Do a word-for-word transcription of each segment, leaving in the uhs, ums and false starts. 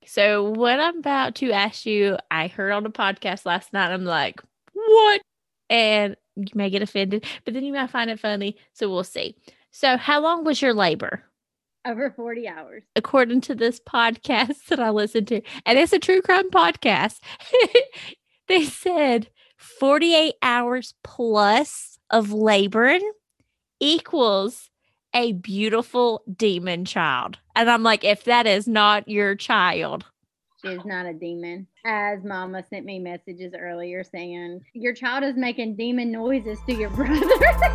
So, what I'm about to ask you, I heard on the podcast last night. I'm like, what? And you may get offended, but then you might find it funny. So, we'll see. So, how long was your labor? Over forty hours. According to this podcast that I listened to, and it's a true crime podcast, they said forty-eight hours plus of laboring equals a beautiful demon child. And I'm like, if that is not your child, she is not a demon. As Mama sent me messages earlier saying, your child is making demon noises to your brother.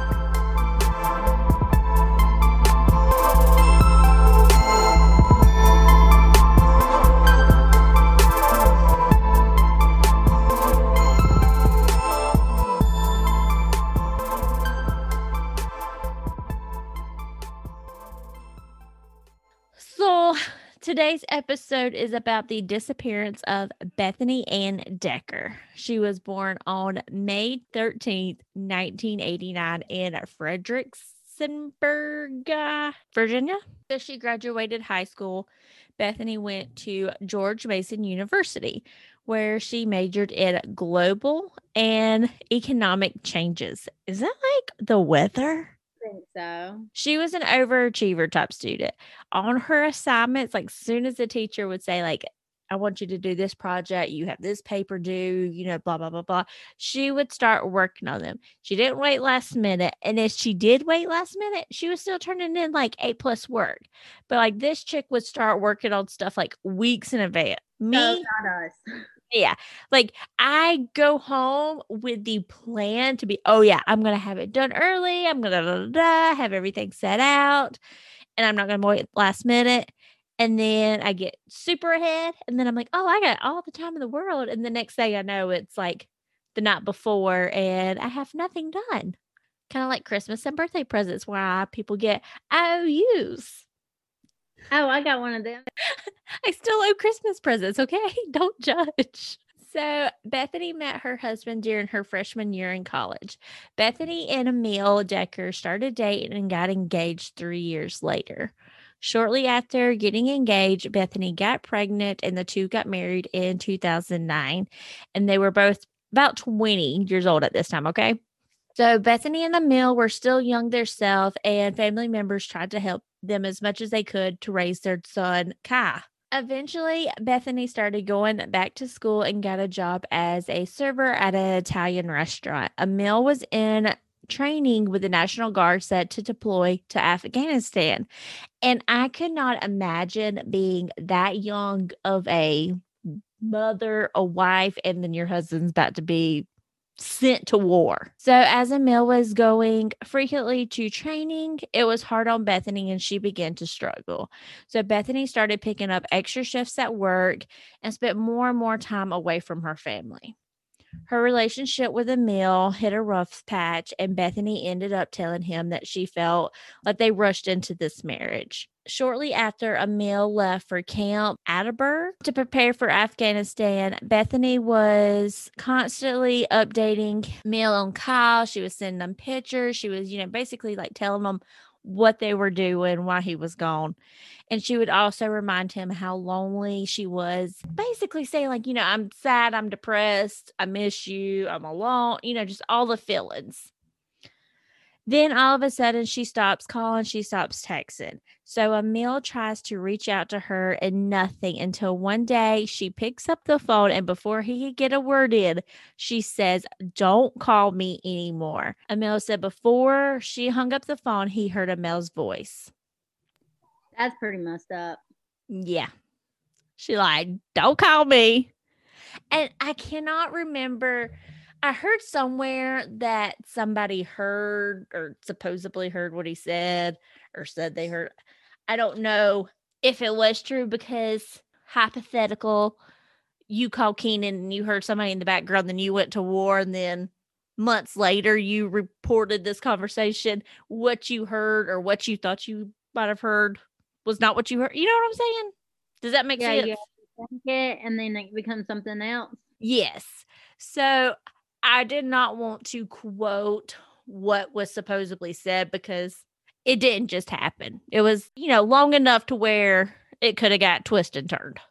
So, today's episode is about the disappearance of Bethany Ann Decker. She was born on May thirteenth, nineteen eighty-nine in Fredericksburg, uh, Virginia. So she graduated high school. Bethany went to George Mason University, where she majored in global and economic changes. Is that like the weather? think so. She was an overachiever type student. On her assignments, like soon as the teacher would say, like, I want you to do this project, you have this paper due, you know, blah, blah, blah, blah. She would start working on them. She didn't wait last minute. And if she did wait last minute, she was still turning in like A plus work. But like this chick would start working on stuff like weeks in advance. Me, no, not us. Yeah. Like I go home with the plan to be, oh yeah, I'm going to have it done early. I'm going to have everything set out and I'm not going to wait last minute. And then I get super ahead and then I'm like, oh, I got all the time in the world. And the next thing I know, it's like the night before and I have nothing done. Kind of like Christmas and birthday presents where people get I O Us. Oh, I got one of them. I still owe Christmas presents, okay? Don't judge. So, Bethany met her husband during her freshman year in college. Bethany and Emil Decker started dating and got engaged three years later. Shortly after getting engaged, Bethany got pregnant and the two got married in two thousand nine. And they were both about twenty years old at this time, okay? So, Bethany and Emil were still young themselves, and family members tried to help them as much as they could to raise their son, Kai. Eventually, Bethany started going back to school and got a job as a server at an Italian restaurant. Emil was in training with the National Guard set to deploy to Afghanistan. And I could not imagine being that young of a mother, a wife, and then your husband's about to be sent to war. So as Emil was going frequently to training, it was hard on Bethany and she began to struggle. So Bethany started picking up extra shifts at work and spent more and more time away from her family. Her relationship with Emil hit a rough patch, and Bethany ended up telling him that she felt like they rushed into this marriage. Shortly after Emil left for Camp Atterbury to prepare for Afghanistan, Bethany was constantly updating Emil on Kyle. She was sending them pictures. She was, you know, basically like telling them what they were doing while he was gone. And she would also remind him how lonely she was, basically saying, like, you know, I'm sad, I'm depressed, I miss you, I'm alone, you know, just all the feelings. Then all of a sudden she stops calling, she stops texting. So Emil tries to reach out to her and nothing until one day she picks up the phone and before he could get a word in, she says, "Don't call me anymore." Emil said before she hung up the phone, he heard Emil's voice. That's pretty messed up. Yeah. She like, "Don't call me." And I cannot remember. I heard somewhere that somebody heard or supposedly heard what he said or said they heard. I don't know if it was true because hypothetical, you call Keenan and you heard somebody in the background, then you went to war and then months later you reported this conversation. What you heard or what you thought you might have heard was not what you heard. You know what I'm saying? Does that make yeah, sense? Yeah, you think it and then it becomes something else. Yes. So I did not want to quote what was supposedly said because it didn't just happen. It was, you know, long enough to where it could have got twisted and turned.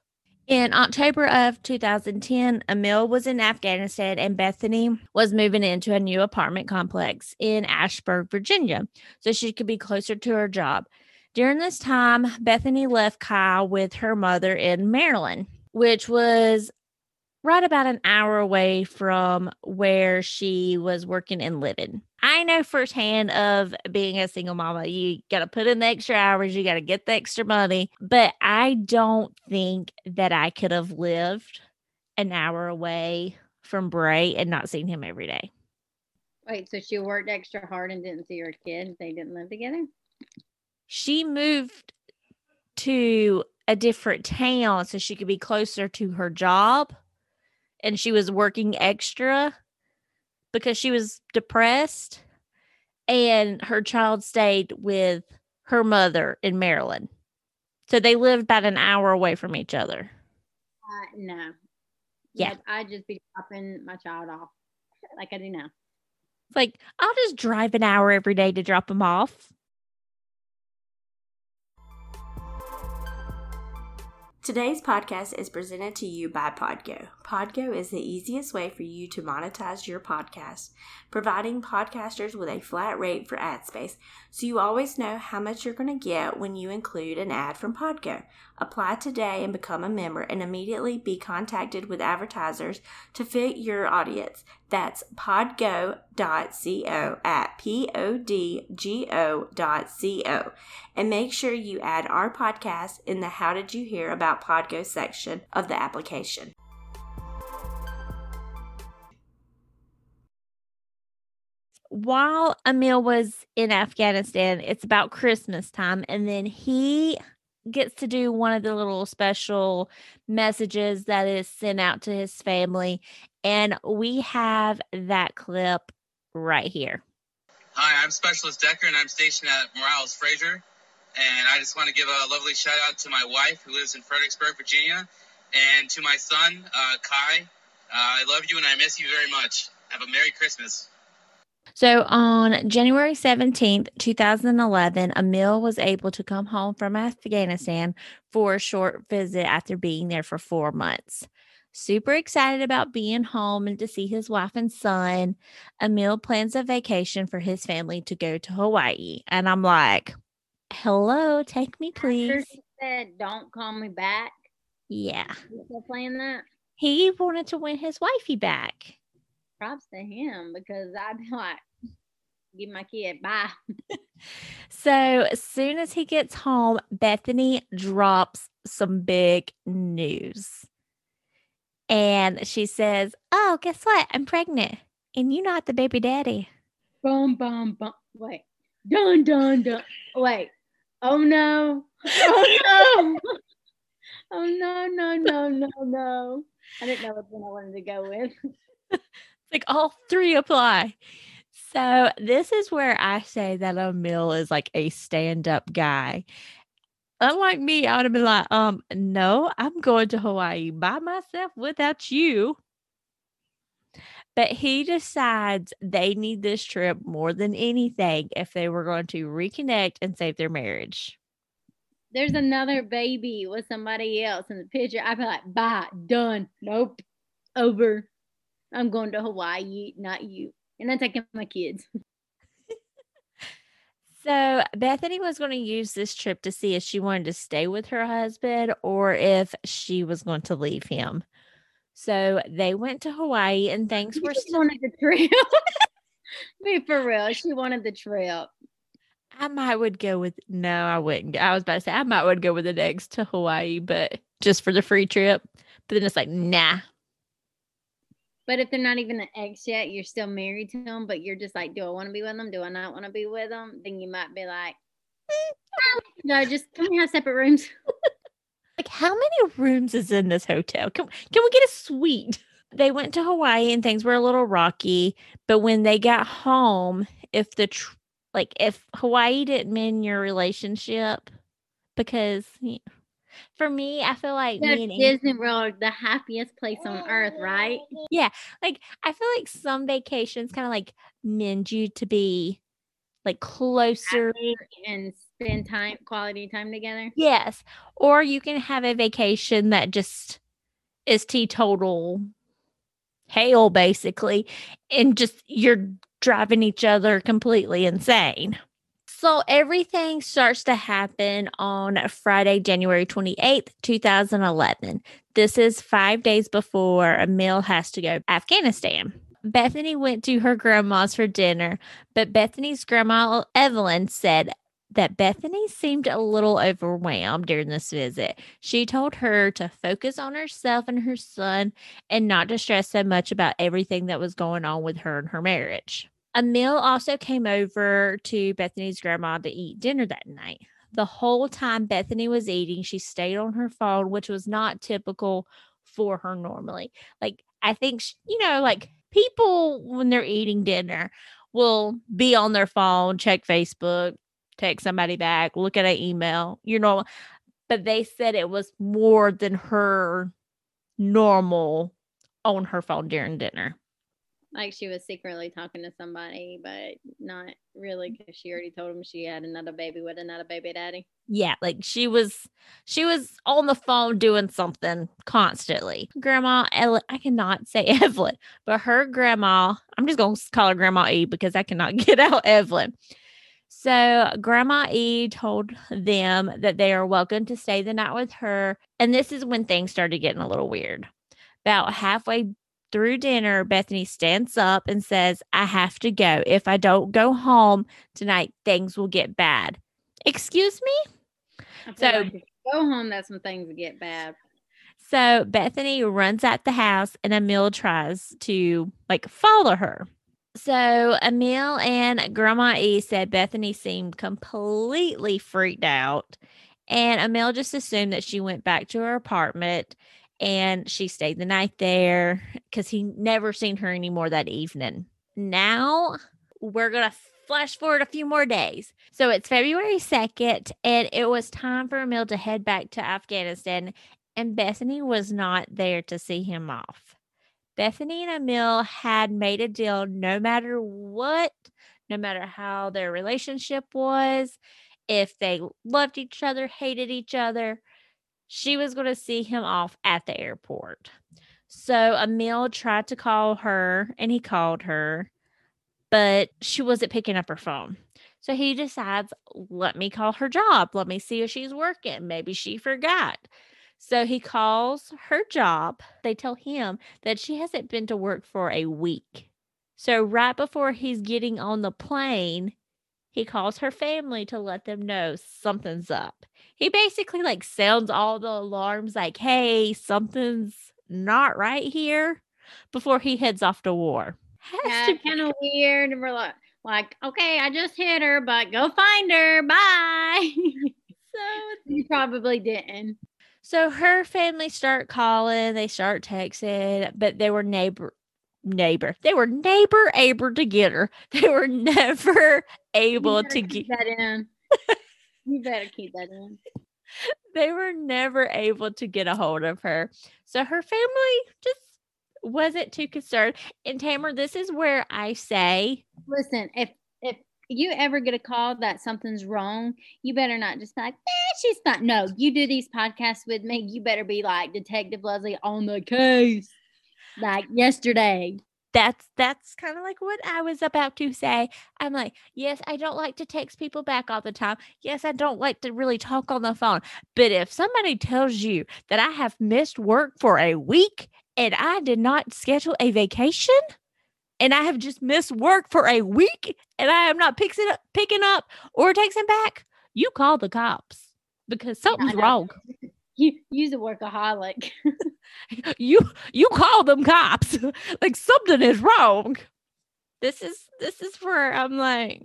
In October of two thousand ten, Emil was in Afghanistan and Bethany was moving into a new apartment complex in Ashburn, Virginia, so she could be closer to her job. During this time, Bethany left Kyle with her mother in Maryland, which was right about an hour away from where she was working and living. I know firsthand of being a single mama. You got to put in the extra hours, you got to get the extra money. But I don't think that I could have lived an hour away from Bray and not seen him every day. Wait, so she worked extra hard and didn't see her kid? They didn't live together? She moved to a different town so she could be closer to her job. And she was working extra because she was depressed, and her child stayed with her mother in Maryland. So they lived about an hour away from each other. Uh, no. Yeah. Nope, I'd just be dropping my child off like I do now. It's like, I'll just drive an hour every day to drop him off. Today's podcast is presented to you by Podgo. Podgo is the easiest way for you to monetize your podcast, providing podcasters with a flat rate for ad space, so you always know how much you're going to get when you include an ad from Podgo. Apply today and become a member and immediately be contacted with advertisers to fit your audience. That's podgo dot co at P O D G O dot co. And make sure you add our podcast in the How Did You Hear About Podgo section of the application. While Emil was in Afghanistan, it's about Christmas time, and then he gets to do one of the little special messages that is sent out to his family, and we have that clip right here. Hi, I'm Specialist Decker, and I'm stationed at Morales Fraser, and I just want to give a lovely shout out to my wife who lives in Fredericksburg, Virginia, and to my son, uh, Kai. Uh, I love you and I miss you very much. Have a Merry Christmas. So on January seventeenth, twenty eleven, Emil was able to come home from Afghanistan for a short visit after being there for four months. Super excited about being home and to see his wife and son. Emil plans a vacation for his family to go to Hawaii. And I'm like, hello, take me, please. After he said, don't call me back. Yeah. You still playing that? He wanted to win his wifey back. Props to him, because I'd be like, give my kid, bye. So as soon as he gets home, Bethany drops some big news. And she says, oh, guess what? I'm pregnant. And you're not the baby daddy. Boom, boom, boom. Wait. Dun, dun, dun. Wait. Oh, no. Oh, no. Oh, no, no, no, no, no. I didn't know which one I wanted to go with. Like all three apply. So this is where I say that Emil is like a stand-up guy. Unlike me, I would have been like, um, no, I'm going to Hawaii by myself without you. But he decides they need this trip more than anything if they were going to reconnect and save their marriage. There's another baby with somebody else in the picture. I'd be like, bye, done, nope, over. I'm going to Hawaii, not you. And I'm taking my kids. So Bethany was going to use this trip to see if she wanted to stay with her husband or if she was going to leave him. So they went to Hawaii and things were She still. wanted the trip. Be for real. She wanted the trip. I might would go with no, I wouldn't. I was about to say I might would go with the next to Hawaii, but just for the free trip. But then it's like, nah. But if they're not even an ex yet, you're still married to them, but you're just like, do I want to be with them? Do I not want to be with them? Then you might be like, no, just can we have separate rooms? Like, how many rooms is in this hotel? Can, can we get a suite? They went to Hawaii and things were a little rocky. But when they got home, if the, tr- like, if Hawaii didn't mend your relationship, because you know, for me, I feel like Yeah, me and Disney World, the happiest place on earth, right? Yeah, like I feel like some vacations kind of like mend you to be like closer. And spend time, quality time together. Yes. Or you can have a vacation that just is teetotal hell, basically, and just you're driving each other completely insane. So everything starts to happen on Friday, January twenty-eighth, twenty eleven. This is five days before Emil has to go to Afghanistan. Bethany went to her grandma's for dinner, but Bethany's grandma, Evelyn, said that Bethany seemed a little overwhelmed during this visit. She told her to focus on herself and her son and not to stress so much about everything that was going on with her and her marriage. Emil also came over to Bethany's grandma to eat dinner that night. The whole time Bethany was eating, she stayed on her phone, which was not typical for her normally. Like, I think, she, you know, like people when they're eating dinner will be on their phone, check Facebook, text somebody back, look at an email, you know, but they said it was more than her normal on her phone during dinner. Like she was secretly talking to somebody, but not really, because she already told him she had another baby with another baby daddy. Yeah, like she was she was on the phone doing something constantly. Grandma Ellen, I cannot say Evelyn, but her grandma, I'm just going to call her Grandma E because I cannot get out Evelyn. So Grandma E told them that they are welcome to stay the night with her. And this is when things started getting a little weird. About halfway through dinner, Bethany stands up and says, I have to go. If I don't go home tonight, things will get bad. Excuse me? I feel So like if you go home, that's when things get bad. So Bethany runs at the house and Emil tries to like follow her. So Emil and Grandma E said Bethany seemed completely freaked out. And Emil just assumed that she went back to her apartment and she stayed the night there because he never seen her anymore that evening. Now we're going to flash forward a few more days. So it's February second, and it was time for Emil to head back to Afghanistan, and Bethany was not there to see him off. Bethany and Emil had made a deal no matter what, no matter how their relationship was, if they loved each other, hated each other, she was going to see him off at the airport. So Emil tried to call her, and he called her, but she wasn't picking up her phone. So he decides, let me call her job. Let me see if she's working. Maybe she forgot. So he calls her job. They tell him that she hasn't been to work for a week. So right before he's getting on the plane, he calls her family to let them know something's up. He basically like sounds all the alarms like, hey, something's not right here before he heads off to war. Yeah, kind of weird. And we're like, like, okay, I just hit her, but go find her. Bye. So you probably didn't. So her family start calling, they start texting, but they were neighbor, neighbor. They were neighbor able to get her. They were never able to keep get that in. You better keep that in. They were never able to get a hold of her. So her family just wasn't too concerned. And Tamara, this is where I say, listen, if if you ever get a call that something's wrong, you better not just be like, eh, she's fine. No, you do these podcasts with me, you better be like Detective Leslie on the case, like yesterday. That's that's kind of like what I was about to say. I'm like, yes, I don't like to text people back all the time. Yes, I don't like to really talk on the phone. But if somebody tells you that I have missed work for a week and I did not schedule a vacation and I have just missed work for a week and I am not picking up, picking up or texting back, you call the cops because something's yeah, wrong. You use a workaholic. you you call them cops. Like something is wrong. This is this is where I'm like,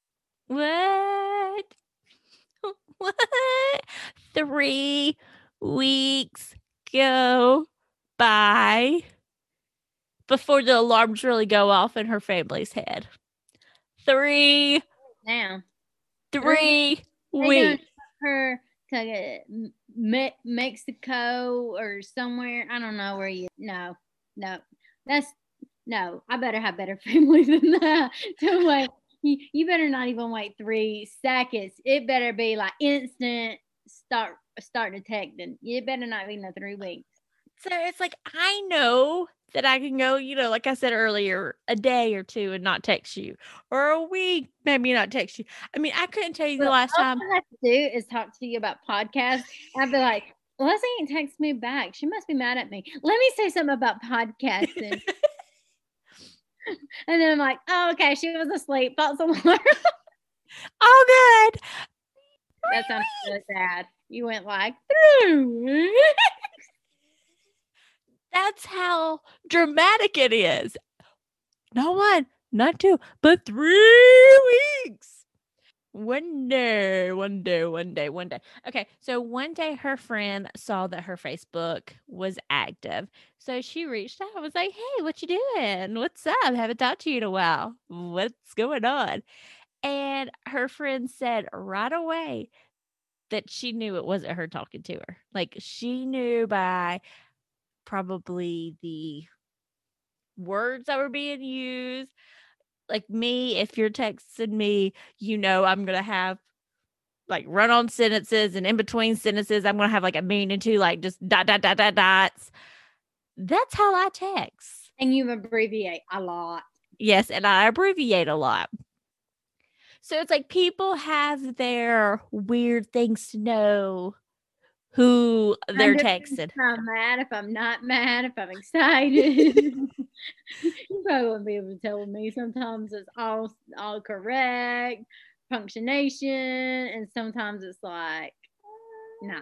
what? What? Three weeks go by before the alarms really go off in her family's head. Three now. Three they weeks. Her to Me- Mexico or somewhere. I don't know where you. No, no, that's no. I better have better family than that. To wait, You, you better not even wait three seconds. It better be like instant start start detecting. It better not be no three weeks. So it's like, I know that I can go, you know, like I said earlier, a day or two and not text you, or a week, maybe not text you. I mean, I couldn't tell you the But last all time. I have to do is talk to you about podcasts. I'd be like, Leslie ain't text me back. She must be mad at me. Let me say something about podcasting. And then I'm like, oh, okay, she was asleep. False alarm. Oh, good. That sounded really sad. You went like, through. That's how dramatic it is. Not one, not two, but three weeks. One day, one day, one day, one day. Okay, so one day her friend saw that her Facebook was active. So she reached out and was like, hey, what you doing? What's up? Haven't talked to you in a while. What's going on? And her friend said right away that she knew it wasn't her talking to her. Like, she knew by probably the words that were being used. Like me, if you're texting me, you know I'm going to have like run on sentences, and in between sentences, I'm going to have like a meaning to like just dot, dot, dot, dot, dots. That's how I text. And you abbreviate a lot. Yes, and I abbreviate a lot. So it's like people have their weird things to know who they're texting. If I'm mad, if I'm not mad, if I'm excited. You probably wouldn't be able to tell me. Sometimes it's all all correct, punctuation, and sometimes it's like not.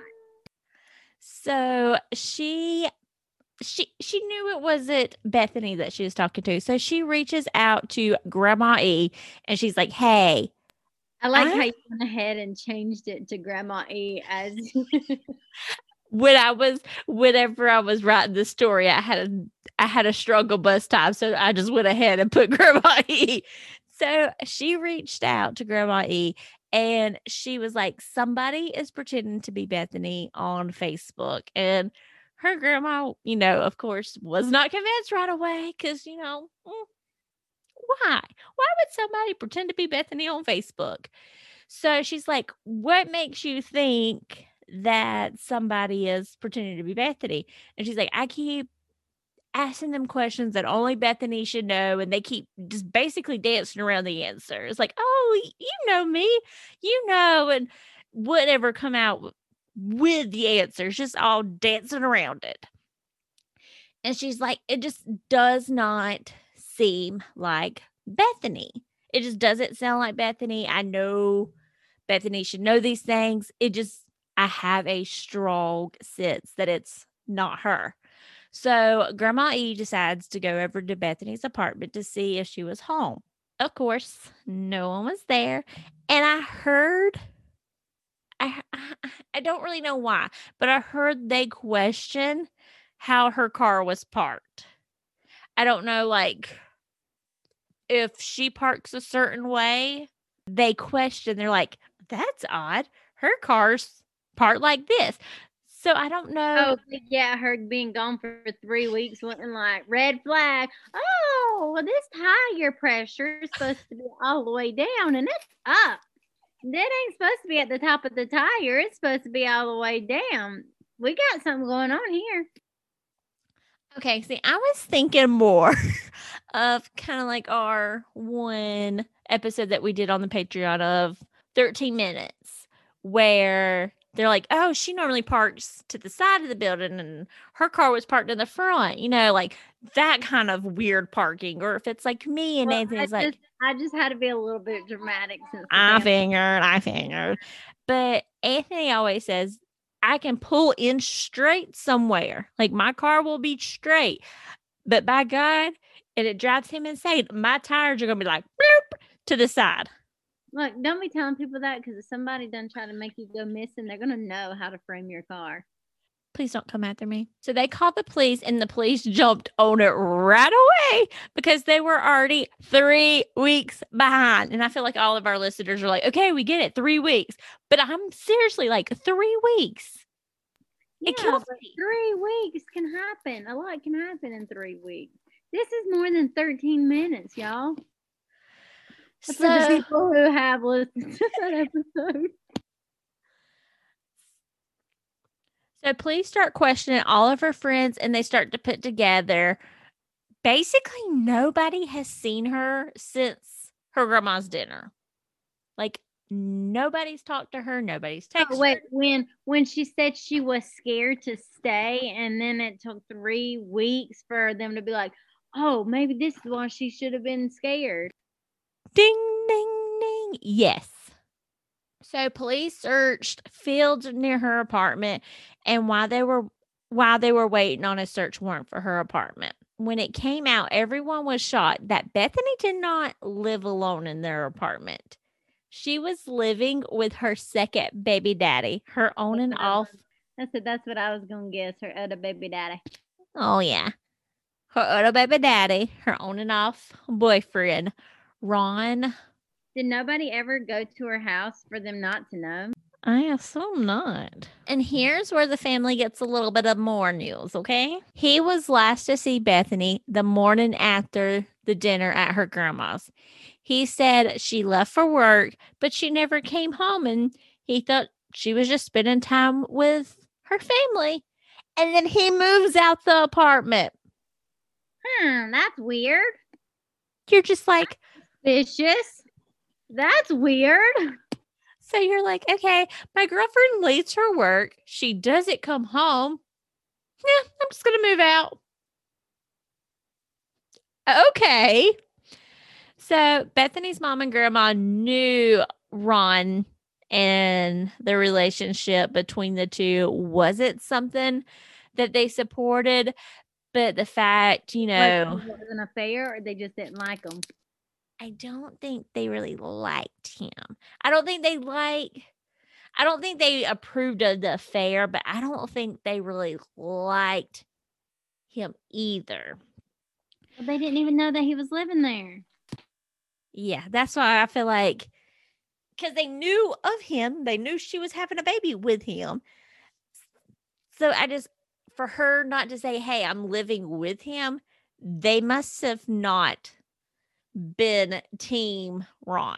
So she she she knew it wasn't Bethany that she was talking to. So she reaches out to Grandma E and she's like, hey. I like I, how you went ahead and changed it to Grandma E as when I was whenever I was writing the story, I had a I had a struggle bus time. So I just went ahead and put Grandma E. So she reached out to Grandma E and she was like, somebody is pretending to be Bethany on Facebook. And her grandma, you know, of course, was not convinced right away because, you know, why? Why would somebody pretend to be Bethany on Facebook? So she's like, what makes you think that somebody is pretending to be Bethany? And she's like, I keep asking them questions that only Bethany should know, and they keep just basically dancing around the answer. It's like, oh, you know me, you know, and whatever come out with the answers, just all dancing around it. And she's like, it just does not seem like Bethany. It just doesn't sound like Bethany. I know Bethany should know these things. It just, I have a strong sense that it's not her. So Grandma E decides to go over to Bethany's apartment to see if she was home. Of course, no one was there. And I heard, I, I, I don't really know why, but I heard they question how her car was parked. I don't know, like, if she parks a certain way, they question, they're like, that's odd. Her car's parked like this. So I don't know. Oh, yeah, her being gone for three weeks wasn't like red flag. Oh, well, this tire pressure is supposed to be all the way down and it's up. That ain't supposed to be at the top of the tire. It's supposed to be all the way down. We got something going on here. Okay, see, I was thinking more of kind of like our one episode that we did on the Patreon of thirteen minutes, where they're like, oh, she normally parks to the side of the building and her car was parked in the front, you know, like that kind of weird parking. Or if it's like me and well, Anthony's I like, just, I just had to be a little bit dramatic since I fingered, I fingered. But Anthony always says, I can pull in straight somewhere. Like my car will be straight. But by God, and it drives him insane, my tires are going to be like bloop to the side. Look, don't be telling people that because if somebody done try to make you go missing, they're going to know how to frame your car. Please don't come after me. So they called the police and the police jumped on it right away because they were already three weeks behind. And I feel like all of our listeners are like, okay, we get it, three weeks. But I'm seriously like, three weeks. Yeah, it kills but me. three weeks can happen. A lot can happen in three weeks. This is more than thirteen minutes, y'all. For the So, people who have listened to that episode. so police start questioning all of her friends and they start to put together basically nobody has seen her since her grandma's dinner. Like nobody's talked to her, nobody's texted Oh, wait, her. when when she said she was scared to stay, and then it took three weeks for them to be like, oh, maybe this is why she should have been scared. Ding, ding, ding. Yes. So police searched fields near her apartment, and while they were while they were waiting on a search warrant for her apartment, when it came out, everyone was shocked that Bethany did not live alone in their apartment. She was living with her second baby daddy, her on and off. I said that's what I was gonna guess. Her other baby daddy. Oh yeah, her other baby daddy, her on and off boyfriend, Ron. Did nobody ever go to her house for them not to know? I assume not. And here's where the family gets a little bit of more news, okay? He was last to see Bethany the morning after the dinner at her grandma's. He said she left for work, but she never came home, and he thought she was just spending time with her family. And then he moves out the apartment. Hmm, that's weird. You're just like, Vicious. That's weird. so you're like, okay, my girlfriend leaves her work. She doesn't come home. Yeah, I'm just going to move out. Okay. So Bethany's mom and grandma knew Ron and the relationship between the two wasn't something that they supported. But the fact, you know, Like, it was an affair, or they just didn't like him. I don't think they really liked him. I don't think they like, I don't think they approved of the affair, but I don't think they really liked him either. Well, they didn't even know that he was living there. Yeah, that's why I feel like, because they knew of him, they knew she was having a baby with him. So I just, for her not to say, hey, I'm living with him, they must have not been team Ron.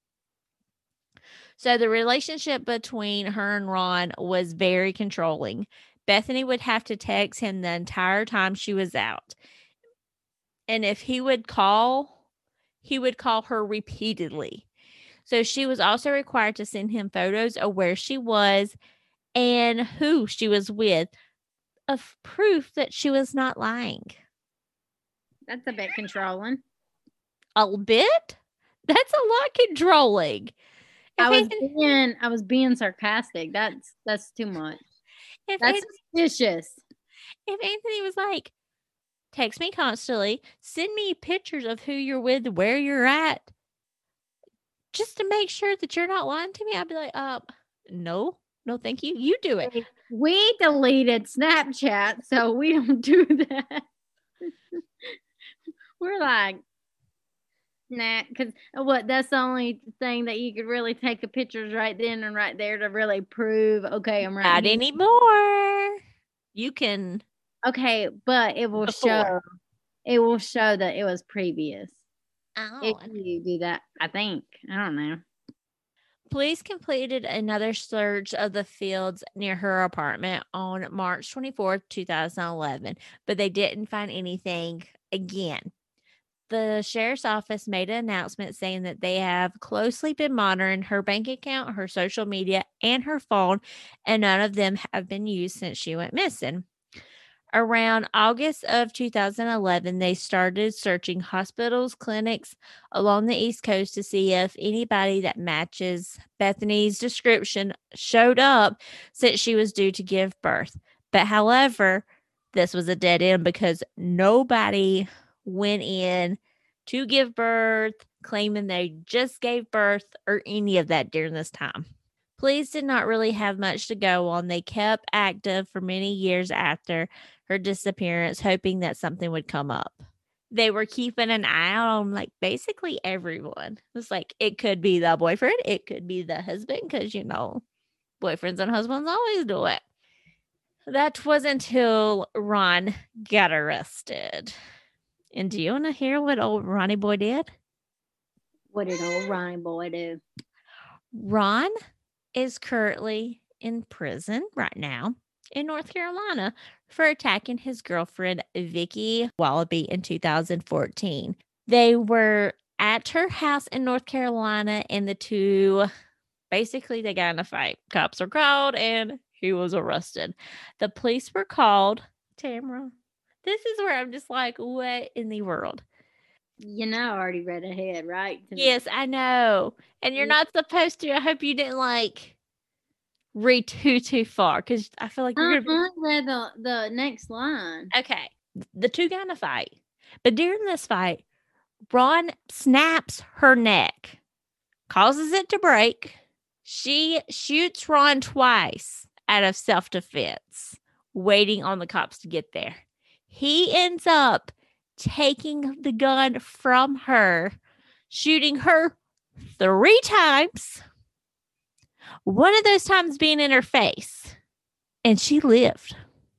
So the relationship between her and Ron was very controlling. Bethany would have to text him the entire time she was out. And if he would call, he would call her repeatedly. So she was also required to send him photos of where she was and who she was with, of proof that she was not lying. That's a bit controlling. A bit? That's a lot controlling. I If was Anthony, being I was being sarcastic. That's that's too much. if That's Anthony, suspicious. if Anthony was like, text me constantly, send me pictures of who you're with, where you're at, just to make sure that you're not lying to me, I'd be like, uh, no, no, thank you. You do it. We deleted Snapchat, so we don't do that. We're like, nah, because what? That's the only thing that you could really take the pictures right then and right there to really prove, okay, I'm right Not here. anymore. You can. Okay, but it will Before. show. It will show that it was previous. Oh. If you do that, I think. I don't know. Police completed another search of the fields near her apartment on March twenty-fourth, twenty eleven, but they didn't find anything again. The sheriff's office made an announcement saying that they have closely been monitoring her bank account, her social media, and her phone, and none of them have been used since she went missing. Around August of two thousand eleven, they started searching hospitals, clinics along the East Coast to see if anybody that matches Bethany's description showed up since she was due to give birth. But however, this was a dead end because nobody went in to give birth, claiming they just gave birth or any of that during this time. Police did not really have much to go on. They kept active for many years after her disappearance, hoping that something would come up. They were keeping an eye out on like basically everyone. It's like it could be the boyfriend, it could be the husband, because you know, boyfriends and husbands always do it. That was until Ron got arrested. And do you want to hear what old Ronnie boy did? What did old Ronnie boy do? Ron is currently in prison right now in North Carolina for attacking his girlfriend, Vicky Wallaby, in two thousand fourteen. They were at her house in North Carolina, and the two, basically, they got in a fight. Cops were called, and he was arrested. The police were called. Tamara, this is where I'm just like, what in the world? You know, I already read ahead, right? Yes, I know. And you're not supposed to. I hope you didn't like read too, too far, because I feel like you're I going to be. read the, the next line. Okay. The two got in a fight. But during this fight, Ron snaps her neck, causes it to break. She shoots Ron twice out of self-defense, waiting on the cops to get there. He ends up taking the gun from her, shooting her three times. One of those times being in her face. And she lived.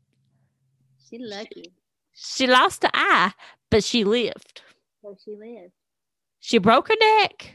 She lucky. She lost an eye, but she lived. So she lived. She broke her neck.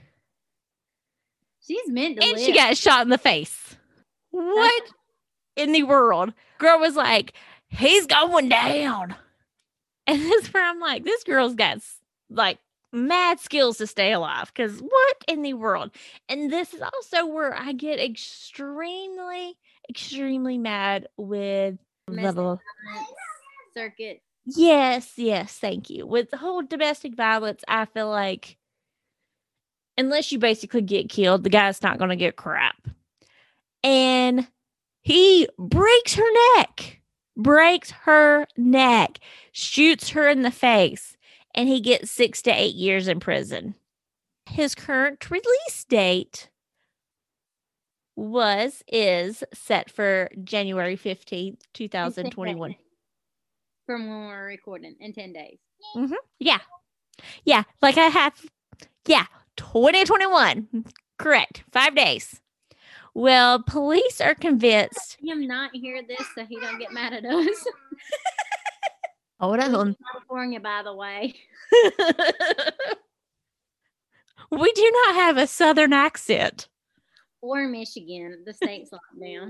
She's meant to And live. she got shot in the face. What in the world? Girl was like, he's going down. And that's where I'm like, this girl's got like mad skills to stay alive. Because what in the world? And this is also where I get extremely, extremely mad with level. Circuit. Yes, yes, thank you. With the whole domestic violence, I feel like unless you basically get killed, the guy's not going to get crap. And he breaks her neck, breaks her neck, shoots her in the face, and he gets six to eight years in prison. His current release date was, is set for January fifteenth, twenty twenty-one. From when we're recording in ten days. Mm-hmm. Yeah. Yeah. Like I have, yeah, twenty twenty-one. Correct. Five days. Well, police are convinced. Him not hear this so he don't get mad at us. Hold on. California, by the way. We do not have a Southern accent. Or Michigan. The state's locked down.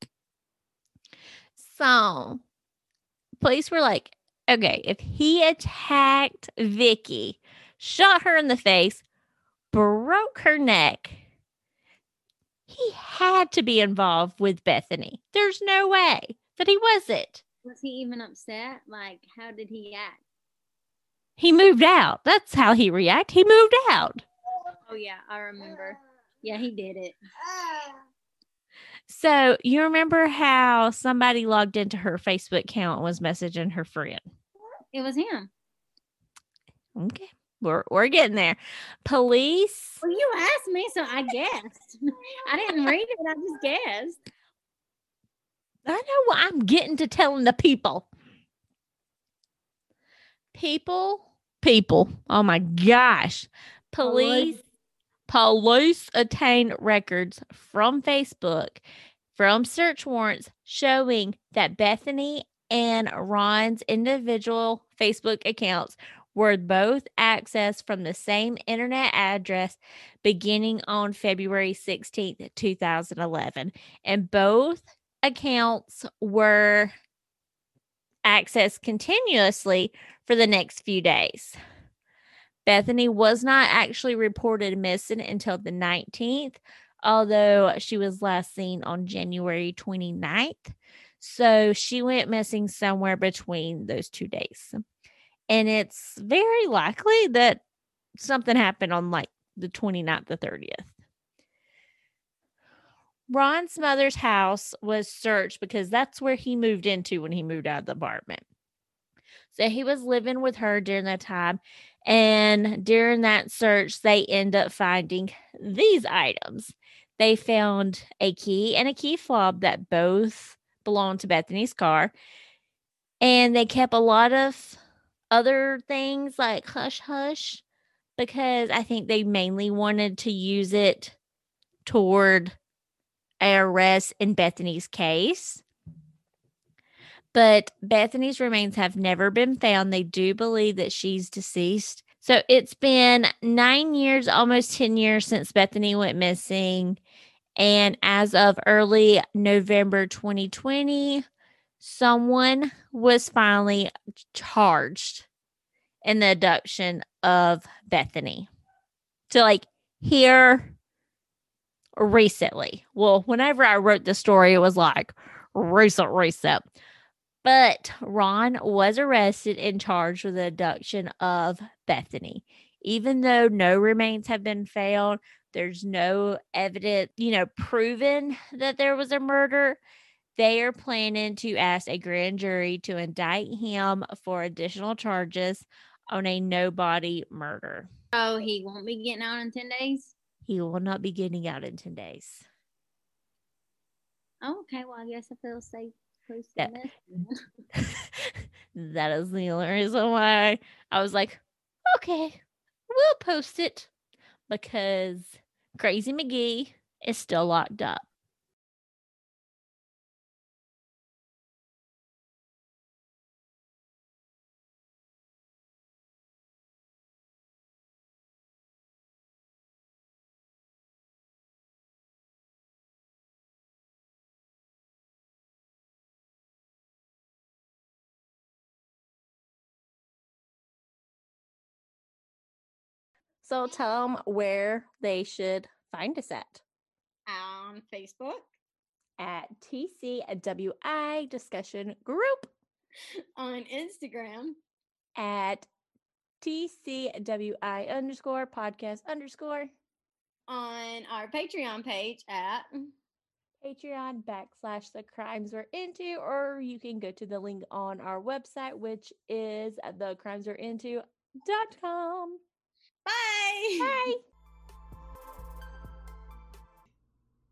So, police were like, okay, if he attacked Vicky, shot her in the face, broke her neck, he had to be involved with Bethany. There's no way that he wasn't. Was he even upset? Like, how did he act? He moved out. That's how he reacted. He moved out. Oh, yeah, I remember. Yeah, he did it. So you remember how somebody logged into her Facebook account and was messaging her friend? It was him. Okay. We're, we're getting there. Police. Well, you asked me, so I guessed. I didn't read it. I just guessed. I know what I'm getting to telling the people. People. People. Oh, my gosh. Police. Police obtained records from Facebook from search warrants showing that Bethany and Ron's individual Facebook accounts were both accessed from the same internet address beginning on February sixteenth, twenty eleven. And both accounts were accessed continuously for the next few days. Bethany was not actually reported missing until the nineteenth, although she was last seen on January twenty-ninth. So she went missing somewhere between those two days. And it's very likely that something happened on like the twenty-ninth or thirtieth. Ron's mother's house was searched because that's where he moved into when he moved out of the apartment. So he was living with her during that time. And during that search, they end up finding these items. They found a key and a key fob that both belonged to Bethany's car. And they kept a lot of other things like hush hush because I think they mainly wanted to use it toward an arrest in Bethany's case. But Bethany's remains have never been found. They do believe that she's deceased. So it's been nine years, almost ten years since Bethany went missing. And as of early November twenty twenty, someone was finally charged in the abduction of Bethany. So, like, here recently. Well, whenever I wrote the story, it was like recent, recent. But Ron was arrested and charged with the abduction of Bethany. Even though no remains have been found, there's no evidence, you know, proven that there was a murder. They are planning to ask a grand jury to indict him for additional charges on a no-body murder. Oh, he won't be getting out in ten days? He will not be getting out in ten days. Oh, okay, well, I guess I feel safe. That, that is the only reason why I was like, okay, we'll post it, because Crazy McGee is still locked up. So tell them where they should find us at. On Facebook. At T C W I Discussion Group. On Instagram. At T C W I underscore podcast underscore. On our Patreon page at Patreon backslash the crimes we're into, or you can go to the link on our website, which is the crimes we're into dot com. Bye. Bye.